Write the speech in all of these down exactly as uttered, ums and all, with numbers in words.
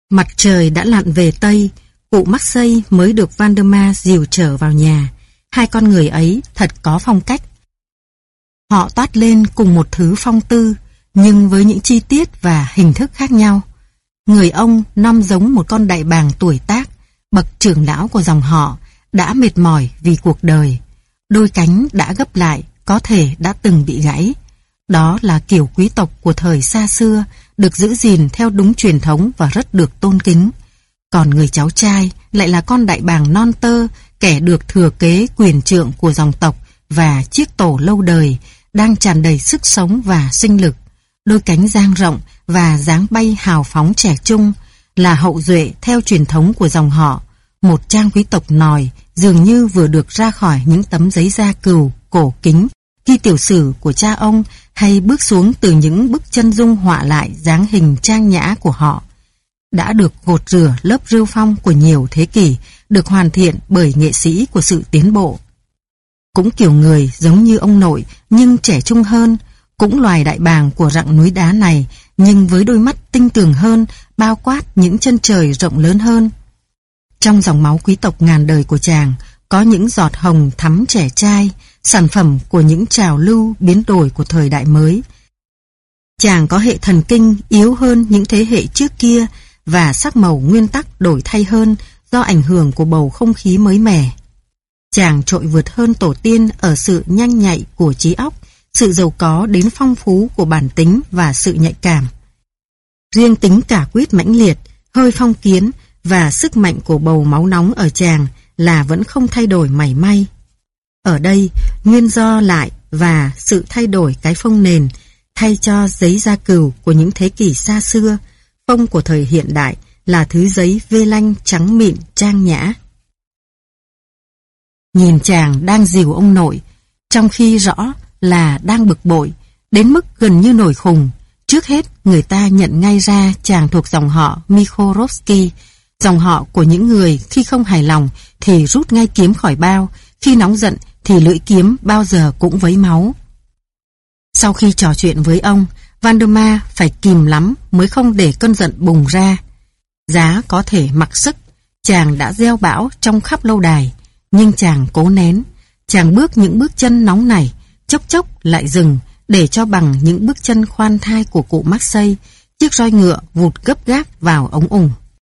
Mặt trời đã lặn về Tây, cụ Marseille mới được Valdemar dìu trở vào nhà. Hai con người ấy thật có phong cách. Họ toát lên cùng một thứ phong tư, nhưng với những chi tiết và hình thức khác nhau. Người ông nom giống một con đại bàng tuổi tác, bậc trưởng lão của dòng họ, đã mệt mỏi vì cuộc đời. Đôi cánh đã gấp lại, có thể đã từng bị gãy. Đó là kiểu quý tộc của thời xa xưa, được giữ gìn theo đúng truyền thống và rất được tôn kính. Còn người cháu trai lại là con đại bàng non tơ, kẻ được thừa kế quyền trượng của dòng tộc và chiếc tổ lâu đời, đang tràn đầy sức sống và sinh lực. Đôi cánh dang rộng và dáng bay hào phóng trẻ trung, là hậu duệ theo truyền thống của dòng họ. Một trang quý tộc nòi dường như vừa được ra khỏi những tấm giấy da cừu, cổ kính, ghi tiểu sử của cha ông, hay bước xuống từ những bức chân dung họa lại dáng hình trang nhã của họ. Đã được gột rửa lớp rêu phong của nhiều thế kỷ, được hoàn thiện bởi nghệ sĩ của sự tiến bộ. Cũng kiểu người giống như ông nội, nhưng trẻ trung hơn, cũng loài đại bàng của rặng núi đá này, nhưng với đôi mắt tinh tường hơn, bao quát những chân trời rộng lớn hơn. Trong dòng máu quý tộc ngàn đời của chàng, có những giọt hồng thắm trẻ trai, sản phẩm của những trào lưu biến đổi của thời đại mới. Chàng có hệ thần kinh yếu hơn những thế hệ trước kia, và sắc màu nguyên tắc đổi thay hơn do ảnh hưởng của bầu không khí mới mẻ. Chàng trội vượt hơn tổ tiên ở sự nhanh nhạy của trí óc, sự giàu có đến phong phú của bản tính và sự nhạy cảm. Riêng tính cả quyết mãnh liệt, hơi phong kiến và sức mạnh của bầu máu nóng ở chàng là vẫn không thay đổi mảy may. Ở đây, nguyên do lại và sự thay đổi cái phông nền, thay cho giấy da cừu của những thế kỷ xa xưa, phông của thời hiện đại là thứ giấy vê lanh trắng mịn trang nhã. Nhìn chàng đang dìu ông nội, trong khi rõ là đang bực bội, đến mức gần như nổi khùng. Trước hết, người ta nhận ngay ra chàng thuộc dòng họ Mikhorovsky, dòng họ của những người khi không hài lòng thì rút ngay kiếm khỏi bao, khi nóng giận thì lưỡi kiếm bao giờ cũng vấy máu. Sau khi trò chuyện với ông, Valdemar phải kìm lắm mới không để cơn giận bùng ra. Giá có thể mặc sức, chàng đã gieo bão trong khắp lâu đài, nhưng chàng cố nén. Chàng bước những bước chân nóng nảy, chốc chốc lại dừng, để cho bằng những bước chân khoan thai của cụ Marseille, chiếc roi ngựa vụt gấp gáp vào ống ủng.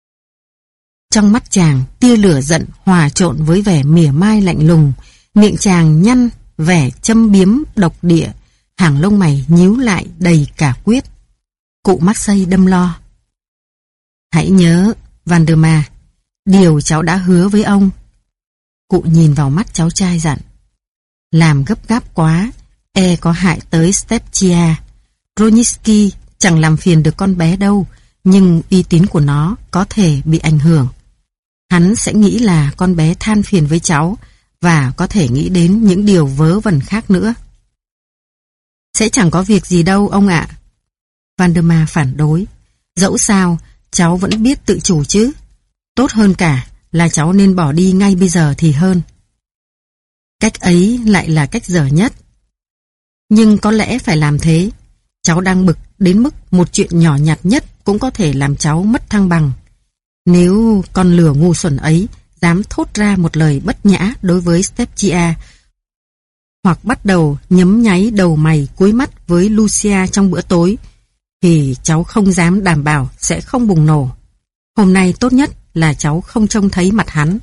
Trong mắt chàng, tia lửa giận hòa trộn với vẻ mỉa mai lạnh lùng, miệng chàng nhăn, vẻ châm biếm độc địa, hàng lông mày nhíu lại đầy cả quyết. Cụ Marseille đâm lo. Hãy nhớ, Valdemar, điều cháu đã hứa với ông. Cụ nhìn vào mắt cháu trai dặn. Làm gấp gáp quá, e có hại tới Stepchia. Roninsky chẳng làm phiền được con bé đâu, nhưng uy tín của nó có thể bị ảnh hưởng. Hắn sẽ nghĩ là con bé than phiền với cháu, và có thể nghĩ đến những điều vớ vẩn khác nữa. Sẽ chẳng có việc gì đâu ông ạ. Valdemar phản đối. Dẫu sao, cháu vẫn biết tự chủ chứ. Tốt hơn cả là cháu nên bỏ đi ngay bây giờ thì hơn. Cách ấy lại là cách dở nhất. Nhưng có lẽ phải làm thế. Cháu đang bực đến mức một chuyện nhỏ nhặt nhất cũng có thể làm cháu mất thăng bằng. Nếu con lừa ngu xuẩn ấy dám thốt ra một lời bất nhã đối với Stepchia, hoặc bắt đầu nhấm nháy đầu mày cúi mắt với Lucia trong bữa tối, thì cháu không dám đảm bảo sẽ không bùng nổ. Hôm nay tốt nhất là cháu không trông thấy mặt hắn.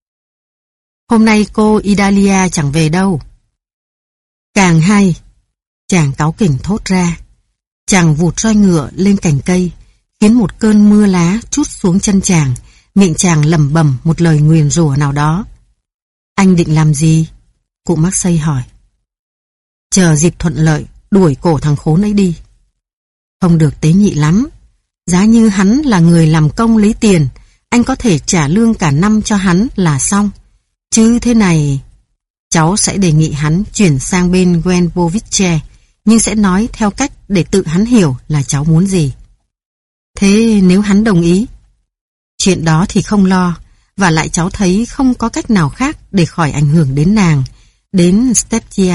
Hôm nay cô Idalia chẳng về đâu. Càng hay, chàng cáu kỉnh thốt ra. Chàng vụt roi ngựa lên cành cây, khiến một cơn mưa lá trút xuống chân chàng, miệng chàng lẩm bẩm một lời nguyền rủa nào đó. Anh định làm gì? Cụ Marseille hỏi. Chờ dịp thuận lợi, đuổi cổ thằng khốn ấy đi. Không được tế nhị lắm. Giá như hắn là người làm công lấy tiền, anh có thể trả lương cả năm cho hắn là xong. Chứ thế này, cháu sẽ đề nghị hắn chuyển sang bên Wenbovice, nhưng sẽ nói theo cách để tự hắn hiểu là cháu muốn gì. Thế nếu hắn đồng ý? Chuyện đó thì không lo, và lại cháu thấy không có cách nào khác để khỏi ảnh hưởng đến nàng, đến Stepchia.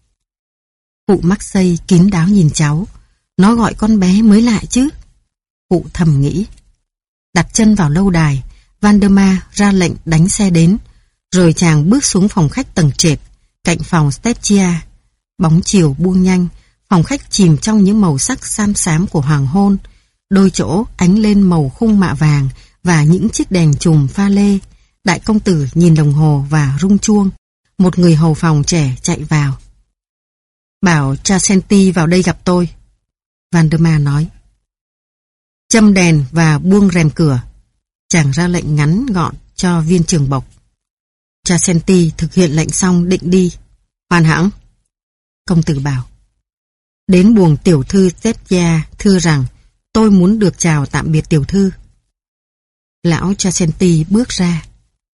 Cụ Marseille kín đáo nhìn cháu. Nó gọi con bé mới lạ chứ. Cụ thầm nghĩ. Đặt chân vào lâu đài, Valdemar ra lệnh đánh xe đến, rồi chàng bước xuống phòng khách tầng trệt, cạnh phòng Stepchia. Bóng chiều buông nhanh, phòng khách chìm trong những màu sắc xám xám của hoàng hôn, đôi chỗ ánh lên màu khung mạ vàng và những chiếc đèn chùm pha lê. Đại công tử nhìn đồng hồ và rung chuông. Một người hầu phòng trẻ chạy vào. Bảo Chasenti vào đây gặp tôi, Valdemar nói. Châm đèn và buông rèm cửa. Chàng ra lệnh ngắn gọn cho viên trưởng bộc. Chasenti thực hiện lệnh xong định đi. Hoàn hãng. Công tử bảo. Đến buồng tiểu thư Stepchia thưa rằng tôi muốn được chào tạm biệt tiểu thư. Lão Chasenti bước ra.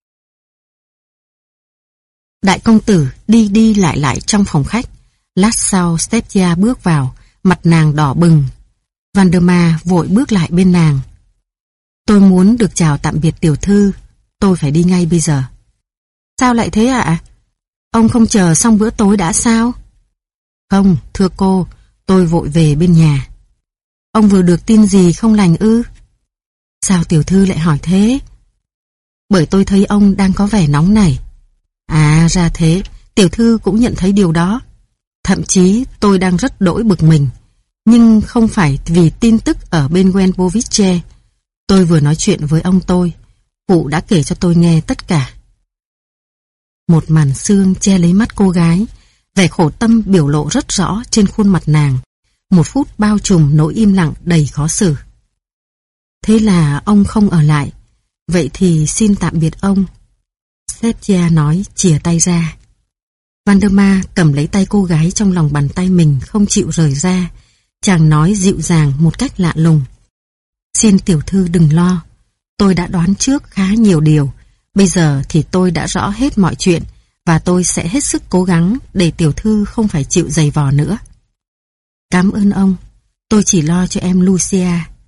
Đại công tử đi đi lại lại trong phòng khách. Lát sau Stepchia bước vào, mặt nàng đỏ bừng. Valdemar vội bước lại bên nàng. Tôi muốn được chào tạm biệt tiểu thư, tôi phải đi ngay bây giờ. Sao lại thế ạ? À? Ông không chờ xong bữa tối đã sao? Không, thưa cô, tôi vội về bên nhà. Ông vừa được tin gì không lành ư? Sao tiểu thư lại hỏi thế? Bởi tôi thấy ông đang có vẻ nóng nảy. À ra thế, tiểu thư cũng nhận thấy điều đó. Thậm chí tôi đang rất đỗi bực mình. Nhưng không phải vì tin tức ở bên Wenbovice. Tôi vừa nói chuyện với ông tôi. Cụ đã kể cho tôi nghe tất cả. Một màn sương che lấy mắt cô gái. Vẻ khổ tâm biểu lộ rất rõ trên khuôn mặt nàng. Một phút bao trùm nỗi im lặng đầy khó xử. Thế là ông không ở lại. Vậy thì xin tạm biệt ông. Stepchia nói chìa tay ra. Valdemar cầm lấy tay cô gái trong lòng bàn tay mình không chịu rời ra. Chàng nói dịu dàng một cách lạ lùng. Xin tiểu thư đừng lo. Tôi đã đoán trước khá nhiều điều. Bây giờ thì tôi đã rõ hết mọi chuyện và tôi sẽ hết sức cố gắng để tiểu thư không phải chịu giày vò nữa. Cảm ơn ông. Tôi chỉ lo cho em Lucia.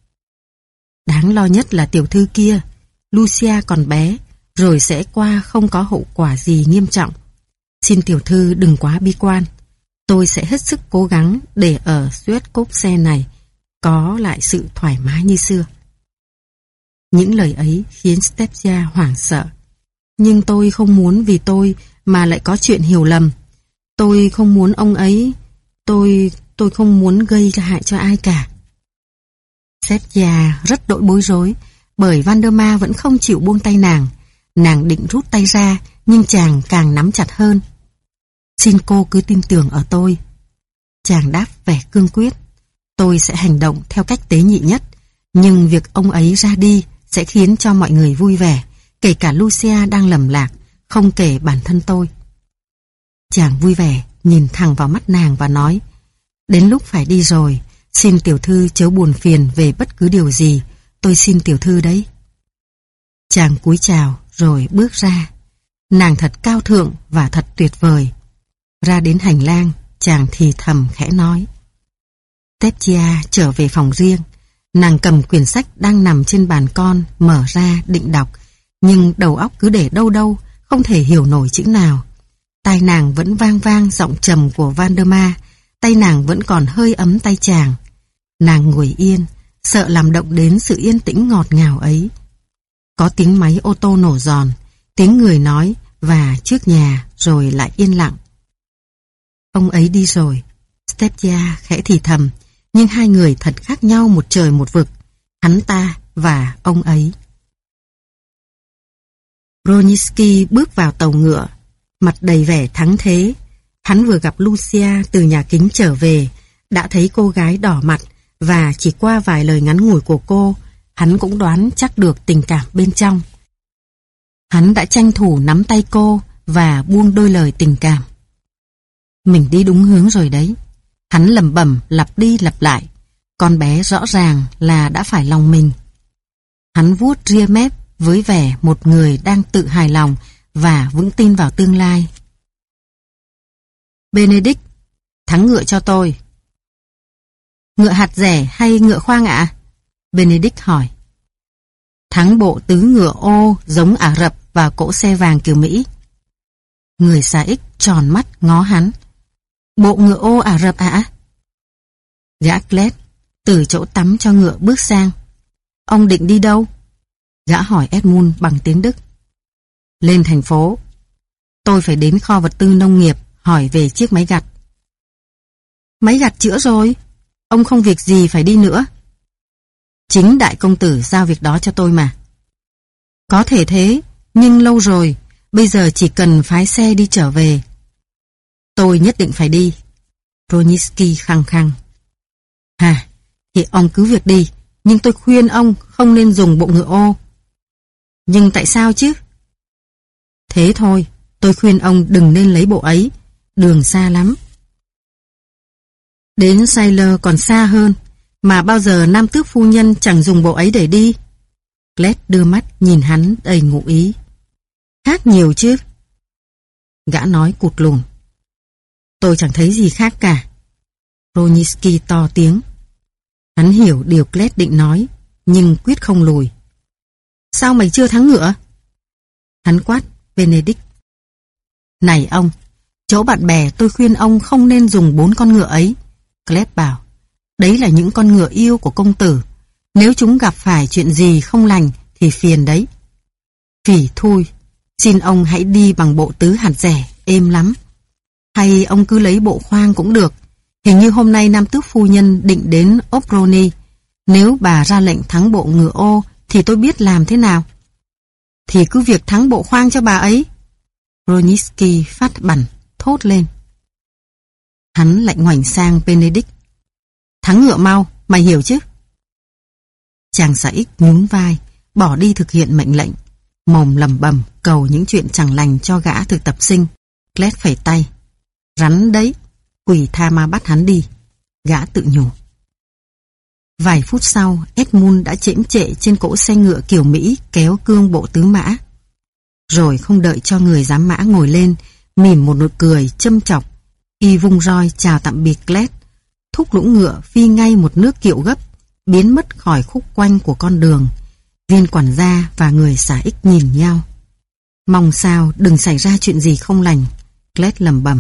Đáng lo nhất là tiểu thư kia. Lucia còn bé, rồi sẽ qua không có hậu quả gì nghiêm trọng. Xin tiểu thư đừng quá bi quan. Tôi sẽ hết sức cố gắng để ở Suezcoxe này có lại sự thoải mái như xưa. Những lời ấy khiến Stepchia hoảng sợ. Nhưng tôi không muốn vì tôi mà lại có chuyện hiểu lầm. Tôi không muốn ông ấy... Tôi... tôi không muốn gây hại cho ai cả. Stepchia rất đỗi bối rối, bởi Valdemar vẫn không chịu buông tay nàng. Nàng định rút tay ra, nhưng chàng càng nắm chặt hơn. Xin cô cứ tin tưởng ở tôi. Chàng đáp vẻ cương quyết. Tôi sẽ hành động theo cách tế nhị nhất, nhưng việc ông ấy ra đi sẽ khiến cho mọi người vui vẻ, kể cả Lucia đang lầm lạc, không kể bản thân tôi. Chàng vui vẻ nhìn thẳng vào mắt nàng và nói, đến lúc phải đi rồi, xin tiểu thư chớ buồn phiền về bất cứ điều gì, tôi xin tiểu thư đấy. Chàng cúi chào rồi bước ra. Nàng thật cao thượng và thật tuyệt vời. Ra đến hành lang, chàng thì thầm khẽ nói. Stepchia trở về phòng riêng. Nàng cầm quyển sách đang nằm trên bàn con, mở ra định đọc, nhưng đầu óc cứ để đâu đâu, không thể hiểu nổi chữ nào. Tai nàng vẫn vang vang giọng trầm của Valdemar, tay nàng vẫn còn hơi ấm tay chàng. Nàng ngồi yên, sợ làm động đến sự yên tĩnh ngọt ngào ấy. Có tiếng máy ô tô nổ giòn, tiếng người nói và trước nhà rồi lại yên lặng. Ông ấy đi rồi. Stepchia khẽ thì thầm, nhưng hai người thật khác nhau một trời một vực, hắn ta và ông ấy. Broniski bước vào tàu ngựa, mặt đầy vẻ thắng thế. Hắn vừa gặp Lucia từ nhà kính trở về, đã thấy cô gái đỏ mặt và chỉ qua vài lời ngắn ngủi của cô, hắn cũng đoán chắc được tình cảm bên trong. Hắn đã tranh thủ nắm tay cô và buông đôi lời tình cảm. Mình đi đúng hướng rồi đấy. Hắn lẩm bẩm lặp đi lặp lại. Con bé rõ ràng là đã phải lòng mình. Hắn vuốt ria mép với vẻ một người đang tự hài lòng và vững tin vào tương lai. Benedict, thắng ngựa cho tôi. Ngựa hạt rẻ hay ngựa khoang ạ? À? Benedict hỏi. Thắng bộ tứ ngựa ô giống Ả Rập và cỗ xe vàng kiểu Mỹ. Người xa ích tròn mắt ngó hắn. Bộ ngựa ô Ả Rập ạ? À? Gã Clet từ chỗ tắm cho ngựa bước sang. Ông định đi đâu? Gã hỏi Edmund bằng tiếng Đức. Lên thành phố. Tôi phải đến kho vật tư nông nghiệp hỏi về chiếc máy gặt. Máy gặt chữa rồi. Ông không việc gì phải đi nữa. Chính đại công tử giao việc đó cho tôi mà. Có thể thế, nhưng lâu rồi. Bây giờ chỉ cần phái xe đi trở về. Tôi nhất định phải đi. Broniski khăng khăng. Hà, thì ông cứ việc đi. Nhưng tôi khuyên ông không nên dùng bộ ngựa ô. Nhưng tại sao chứ? Thế thôi, tôi khuyên ông đừng nên lấy bộ ấy. Đường xa lắm. Đến Sailor còn xa hơn. Mà bao giờ nam tước phu nhân chẳng dùng bộ ấy để đi. Glad đưa mắt nhìn hắn đầy ngụ ý. Khác nhiều chứ. Gã nói cụt lùn. Tôi chẳng thấy gì khác cả. Broniski to tiếng. Hắn hiểu điều Glad định nói, nhưng quyết không lùi. Sao mày chưa thắng ngựa? Hắn quát Benedict. Này ông, chỗ bạn bè tôi khuyên ông không nên dùng bốn con ngựa ấy. Glad bảo. Đấy là những con ngựa yêu của công tử. Nếu chúng gặp phải chuyện gì không lành thì phiền đấy. Phỉ thui, xin ông hãy đi bằng bộ tứ hạt rẻ, êm lắm. Hay ông cứ lấy bộ khoang cũng được. Hình như hôm nay nam tước phu nhân định đến Oproni. Nếu bà ra lệnh thắng bộ ngựa ô thì tôi biết làm thế nào. Thì cứ việc thắng bộ khoang cho bà ấy. Broniski phát bẳn, thốt lên. Hắn lại ngoảnh sang Benedict. Thắng ngựa mau, mày hiểu chứ? Chàng xã ích nhún vai, bỏ đi thực hiện mệnh lệnh. Mồm lầm bầm cầu những chuyện chẳng lành cho gã thực tập sinh. Glad phẩy tay. Rắn đấy, quỷ tha ma bắt hắn đi. Gã tự nhủ. Vài phút sau, Edmund đã chễm chệ trên cỗ xe ngựa kiểu Mỹ kéo cương bộ tứ mã. Rồi không đợi cho người giám mã ngồi lên, mỉm một nụ cười châm chọc, y vung roi chào tạm biệt Glad, thúc lũ ngựa phi ngay một nước kiệu gấp, biến mất khỏi khúc quanh của con đường. Viên quản gia và người xả ích nhìn nhau. Mong sao đừng xảy ra chuyện gì không lành, Glad lầm bầm.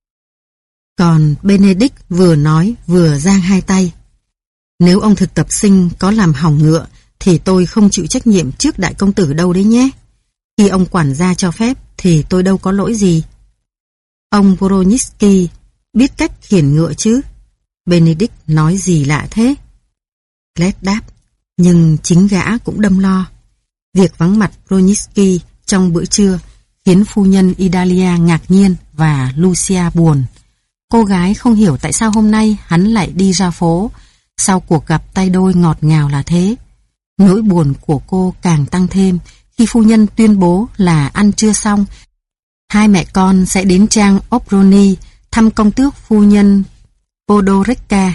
Còn Benedict vừa nói vừa giang hai tay. Nếu ông thực tập sinh có làm hỏng ngựa thì tôi không chịu trách nhiệm trước đại công tử đâu đấy nhé. Khi ông quản gia cho phép thì tôi đâu có lỗi gì. Ông Broniski biết cách khiển ngựa chứ? Benedict nói gì lạ thế? Glad đáp, nhưng chính gã cũng đâm lo. Việc vắng mặt Broniski trong bữa trưa khiến phu nhân Idalia ngạc nhiên và Lucia buồn. Cô gái không hiểu tại sao hôm nay hắn lại đi ra phố sau cuộc gặp tay đôi ngọt ngào là thế. Nỗi buồn của cô càng tăng thêm khi phu nhân tuyên bố là ăn trưa xong, hai mẹ con sẽ đến trang Oproni thăm công tước phu nhân Podoreka.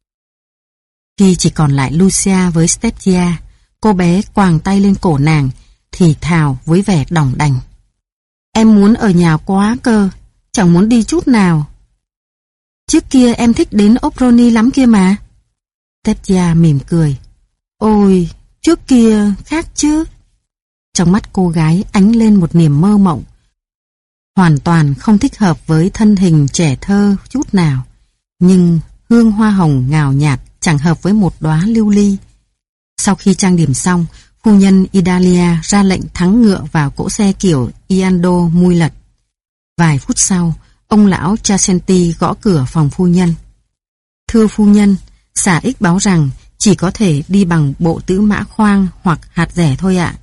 Khi chỉ còn lại Lucia với Stepgia, cô bé quàng tay lên cổ nàng, thì thào với vẻ đỏng đành. Em muốn ở nhà quá cơ, chẳng muốn đi chút nào. Trước kia em thích đến Oproni lắm kia mà. Stepgia mỉm cười. Ôi, trước kia khác chứ. Trong mắt cô gái ánh lên một niềm mơ mộng. Hoàn toàn không thích hợp với thân hình trẻ thơ chút nào. Nhưng hương hoa hồng ngào nhạt chẳng hợp với một đóa lưu ly. Sau khi trang điểm xong, phu nhân Idalia ra lệnh thắng ngựa vào cỗ xe kiểu Iando mui lật. Vài phút sau, ông lão Chasenti gõ cửa phòng phu nhân. Thưa phu nhân, xả ích báo rằng chỉ có thể đi bằng bộ tứ mã khoang hoặc hạt rẻ thôi ạ.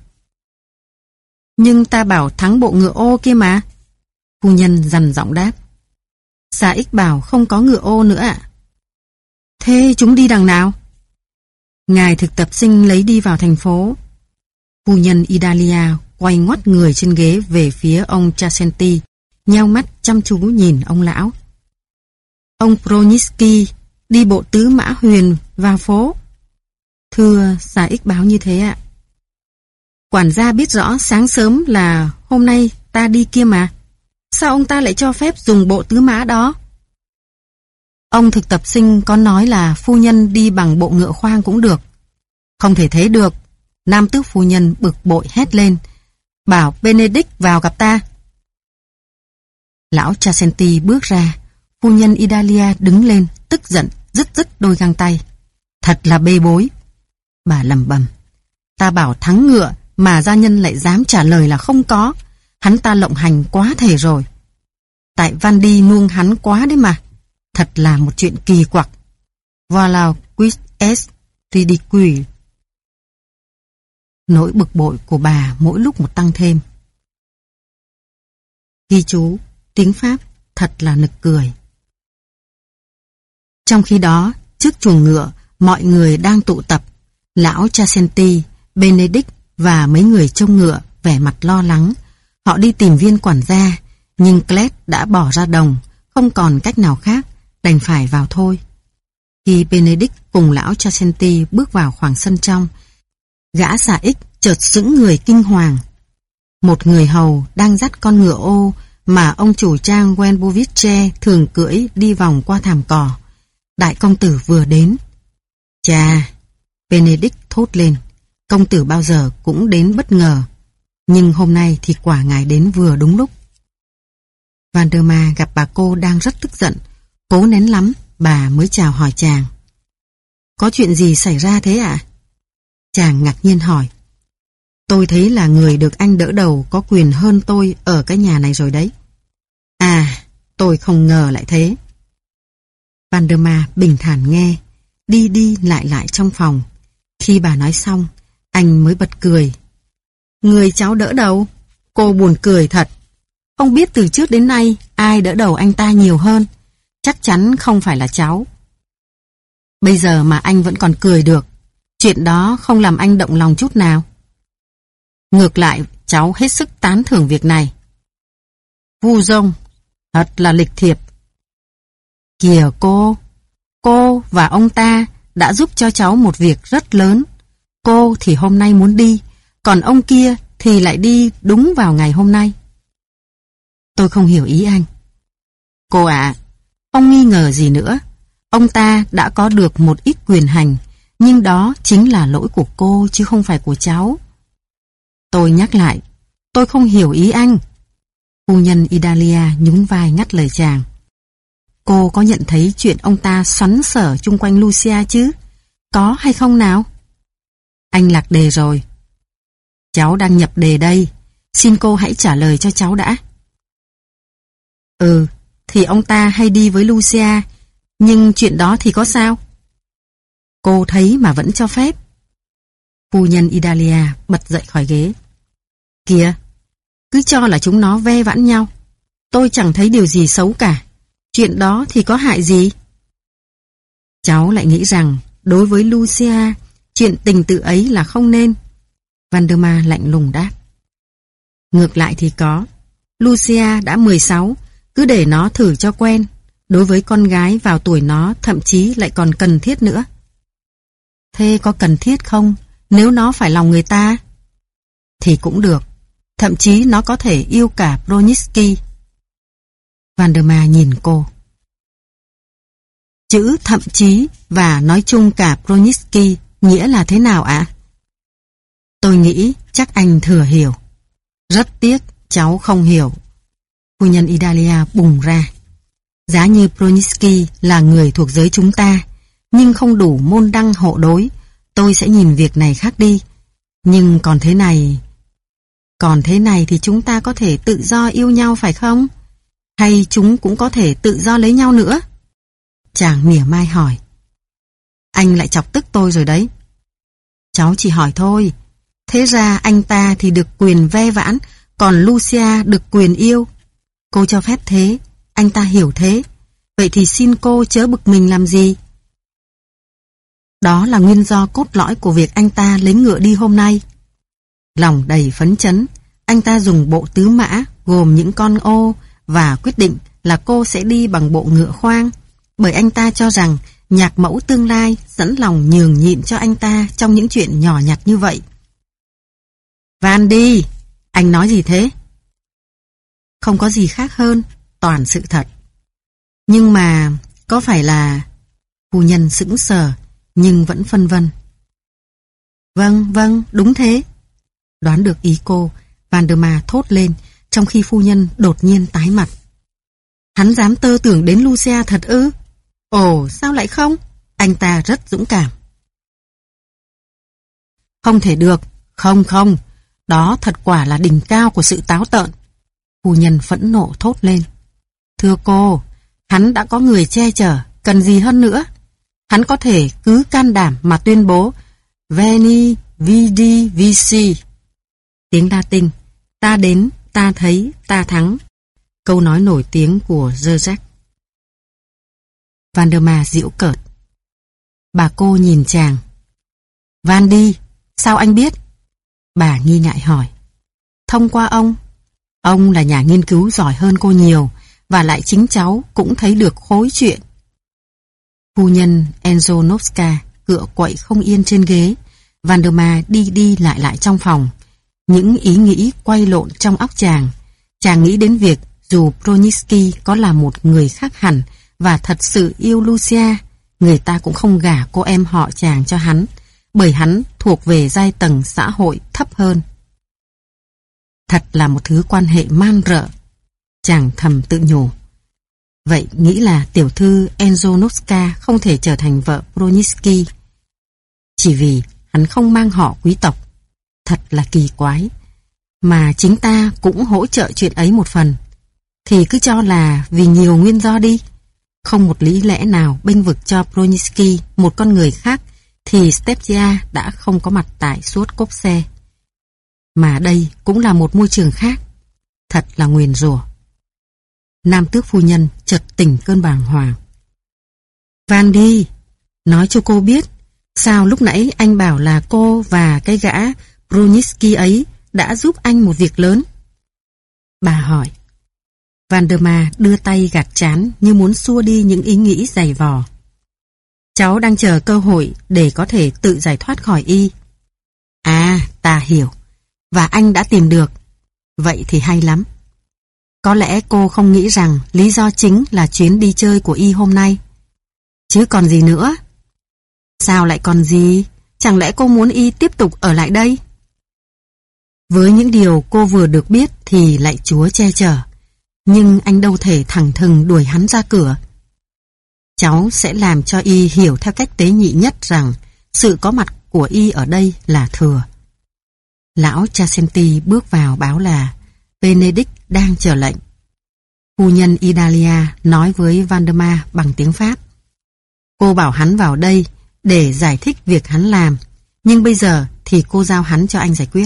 Nhưng ta bảo thắng bộ ngựa ô kia mà. Phu nhân dằn giọng đáp. Xả ích bảo không có ngựa ô nữa ạ. Thế chúng đi đằng nào? Ngài thực tập sinh lấy đi vào thành phố. Phu nhân Idalia quay ngoắt người trên ghế về phía ông Chasenti, nheo mắt chăm chú nhìn ông lão. Ông Broniski đi bộ tứ mã huyền vào phố. Thưa, xả ích báo như thế ạ. Quản gia biết rõ sáng sớm là hôm nay ta đi kia mà. Sao ông ta lại cho phép dùng bộ tứ mã đó? Ông thực tập sinh có nói là phu nhân đi bằng bộ ngựa khoang cũng được. Không thể thế được. Nam tước phu nhân bực bội hét lên. Bảo Benedict vào gặp ta. Lão Chasenti bước ra. Phu nhân Idalia đứng lên, tức giận, dứt dứt đôi găng tay. Thật là bê bối. Bà lầm bầm. Ta bảo thắng ngựa mà gia nhân lại dám trả lời là không có. Hắn ta lộng hành quá thể rồi. Tại Vandy nuông hắn quá đấy mà. Thật là một chuyện kỳ quặc. Voilà quid est ridicule. Nỗi bực bội của bà mỗi lúc một tăng thêm. Ghi chú, tiếng Pháp thật là nực cười. Trong khi đó, trước chuồng ngựa, mọi người đang tụ tập. Lão Chasenti, Benedict và mấy người trông ngựa vẻ mặt lo lắng. Họ đi tìm viên quản gia, nhưng Clet đã bỏ ra đồng, không còn cách nào khác, đành phải vào thôi. Khi Benedict cùng lão Chasenti bước vào khoảng sân trong, gã xà ích chợt sững người kinh hoàng. Một người hầu đang dắt con ngựa ô mà ông chủ trang Wenbovice thường cưỡi đi vòng qua thảm cỏ. Đại công tử vừa đến. Chà, Benedict thốt lên, công tử bao giờ cũng đến bất ngờ, nhưng hôm nay thì quả ngài đến vừa đúng lúc. Vanderma gặp bà cô đang rất tức giận, cố nén lắm, bà mới chào hỏi chàng. Có chuyện gì xảy ra thế ạ? À? Chàng ngạc nhiên hỏi. Tôi thấy là người được anh đỡ đầu có quyền hơn tôi ở cái nhà này rồi đấy. À, tôi không ngờ lại thế. Vanderma bình thản nghe, đi đi lại lại trong phòng. Khi bà nói xong, anh mới bật cười. Người cháu đỡ đầu? Cô buồn cười thật. Không biết từ trước đến nay ai đỡ đầu anh ta nhiều hơn. Chắc chắn không phải là cháu. Bây giờ mà anh vẫn còn cười được. Chuyện đó không làm anh động lòng chút nào. Ngược lại, cháu hết sức tán thưởng việc này. Vu dông, thật là lịch thiệp. Kìa cô, cô và ông ta đã giúp cho cháu một việc rất lớn. Cô thì hôm nay muốn đi, còn ông kia thì lại đi đúng vào ngày hôm nay. Tôi không hiểu ý anh. Cô ạ, không nghi ngờ gì nữa. Ông ta đã có được một ít quyền hành, nhưng đó chính là lỗi của cô chứ không phải của cháu. Tôi nhắc lại, tôi không hiểu ý anh. Phu nhân Idalia nhún vai ngắt lời chàng. Cô có nhận thấy chuyện ông ta xoắn xở chung quanh Lucia chứ? Có hay không nào? Anh lạc đề rồi. Cháu đang nhập đề đây. Xin cô hãy trả lời cho cháu đã. Ừ, thì ông ta hay đi với Lucia, nhưng chuyện đó thì có sao? Cô thấy mà vẫn cho phép. Phu nhân Idalia bật dậy khỏi ghế. Kìa, cứ cho là chúng nó ve vãn nhau. Tôi chẳng thấy điều gì xấu cả. Chuyện đó thì có hại gì? Cháu lại nghĩ rằng đối với Lucia, chuyện tình tự ấy là không nên. Vanderma lạnh lùng đáp. Ngược lại thì có. Lucia đã mười sáu, cứ để nó thử cho quen. Đối với con gái vào tuổi nó thậm chí lại còn cần thiết nữa. Thế có cần thiết không nếu nó phải lòng người ta? Thì cũng được. Thậm chí nó có thể yêu cả Broniski. Vanderma nhìn cô. Chữ thậm chí và nói chung cả Broniski nghĩa là thế nào ạ? À? Tôi nghĩ chắc anh thừa hiểu. Rất tiếc cháu không hiểu. Phu nhân Idalia bùng ra. Giá như Broniski là người thuộc giới chúng ta, nhưng không đủ môn đăng hộ đối, tôi sẽ nhìn việc này khác đi. Nhưng còn thế này... Còn thế này thì chúng ta có thể tự do yêu nhau phải không? Hay chúng cũng có thể tự do lấy nhau nữa? Chàng mỉa mai hỏi. Anh lại chọc tức tôi rồi đấy. Cháu chỉ hỏi thôi. Thế ra anh ta thì được quyền ve vãn, còn Lucia được quyền yêu. Cô cho phép thế, anh ta hiểu thế. Vậy thì xin cô chớ bực mình làm gì? Đó là nguyên do cốt lõi của việc anh ta lấy ngựa đi hôm nay. Lòng đầy phấn chấn, anh ta dùng bộ tứ mã gồm những con ô và quyết định là cô sẽ đi bằng bộ ngựa khoang, bởi anh ta cho rằng nhạc mẫu tương lai sẵn lòng nhường nhịn cho anh ta trong những chuyện nhỏ nhặt như vậy. Vandy, anh nói gì thế? Không có gì khác hơn, toàn sự thật. Nhưng mà, có phải là... Phu nhân sững sờ, nhưng vẫn phân vân. Vâng, vâng, đúng thế. Đoán được ý cô, Vanderma thốt lên, trong khi phu nhân đột nhiên tái mặt. Hắn dám tơ tưởng đến Lucia thật ư? Ồ, sao lại không? Anh ta rất dũng cảm. Không thể được, không không, Đó thật quả là đỉnh cao của sự táo tợn. Phu nhân phẫn nộ thốt lên. Thưa cô, hắn đã có người che chở, cần gì hơn nữa? Hắn có thể cứ can đảm mà tuyên bố Veni, Vidi, Vici. Tiếng Latin, ta đến, ta thấy, ta thắng. Câu nói nổi tiếng của Jean-Jacques. Valdemar giễu cợt. Bà cô nhìn chàng. Vandy, sao anh biết? Bà nghi ngại hỏi. Thông qua ông. Ông là nhà nghiên cứu giỏi hơn cô nhiều, và lại chính cháu cũng thấy được khối chuyện. Phu nhân Enzonovska cựa quậy không yên trên ghế. Valdemar đi đi lại lại trong phòng. Những ý nghĩ quay lộn trong óc chàng. Chàng nghĩ đến việc dù Broniski có là một người khác hẳn và thật sự yêu Lucia, người ta cũng không gả cô em họ chàng cho hắn, bởi hắn thuộc về giai tầng xã hội thấp hơn. Thật là một thứ quan hệ man rợ, chàng thầm tự nhủ. Vậy nghĩ là tiểu thư Enzonovska không thể trở thành vợ Broniski, chỉ vì hắn không mang họ quý tộc. Thật là kỳ quái. Mà chính ta cũng hỗ trợ chuyện ấy một phần. Thì cứ cho là vì nhiều nguyên do đi. Không một lý lẽ nào bênh vực cho Broniski một con người khác, thì Stepsia đã không có mặt tại suốt cốp xe. Mà đây cũng là một môi trường khác. Thật là nguyền rủa. Nam tước phu nhân chợt tỉnh cơn bàng hoàng. Vandy, nói cho cô biết, sao lúc nãy anh bảo là cô và cái gã Broniski ấy đã giúp anh một việc lớn? Bà hỏi. Valdemar đưa tay gạt trán như muốn xua đi những ý nghĩ dày vò. Cháu đang chờ cơ hội để có thể tự giải thoát khỏi y. À, ta hiểu. Và anh đã tìm được. Vậy thì hay lắm. Có lẽ cô không nghĩ rằng lý do chính là chuyến đi chơi của y hôm nay. Chứ còn gì nữa? Sao lại còn gì? Chẳng lẽ cô muốn y tiếp tục ở lại đây? Với những điều cô vừa được biết thì lại Chúa che chở. Nhưng anh đâu thể thẳng thừng đuổi hắn ra cửa. Cháu sẽ làm cho y hiểu theo cách tế nhị nhất rằng sự có mặt của y ở đây là thừa. Lão Chasenti bước vào báo là Benedict đang chờ lệnh. Phu nhân Idalia nói với Valdemar bằng tiếng Pháp. Cô bảo hắn vào đây để giải thích việc hắn làm, nhưng bây giờ thì cô giao hắn cho anh giải quyết.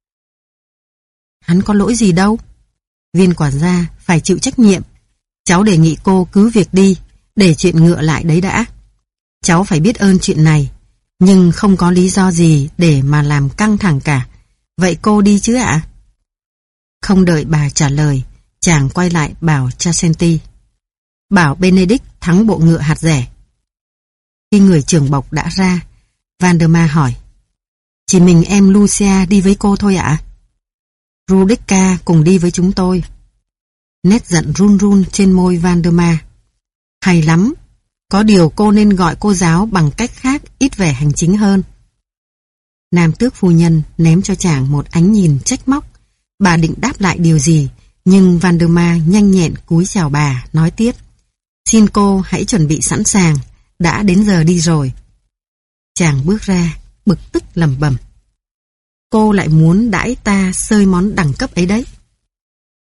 Hắn có lỗi gì đâu. Viên quản gia phải chịu trách nhiệm. Cháu đề nghị cô cứ việc đi, để chuyện ngựa lại đấy đã. Cháu phải biết ơn chuyện này, nhưng không có lý do gì để mà làm căng thẳng cả. Vậy cô đi chứ ạ? Không đợi bà trả lời, chàng quay lại bảo Chasenti. Bảo Benedict thắng bộ ngựa hạt rẻ. Khi người trưởng bộc đã ra, Valdemar hỏi. Chỉ mình em Lucia đi với cô thôi ạ? Rudecca cùng đi với chúng tôi. Nét giận run run trên môi Valdemar. Hay lắm. Có điều cô nên gọi cô giáo bằng cách khác ít vẻ hành chính hơn. Nam tước phu nhân ném cho chàng một ánh nhìn trách móc. Bà định đáp lại điều gì, nhưng Valdemar nhanh nhẹn cúi chào bà, nói tiếp. Xin cô hãy chuẩn bị sẵn sàng, đã đến giờ đi rồi. Chàng bước ra, bực tức lẩm bẩm. Cô lại muốn đãi ta xơi món đẳng cấp ấy đấy.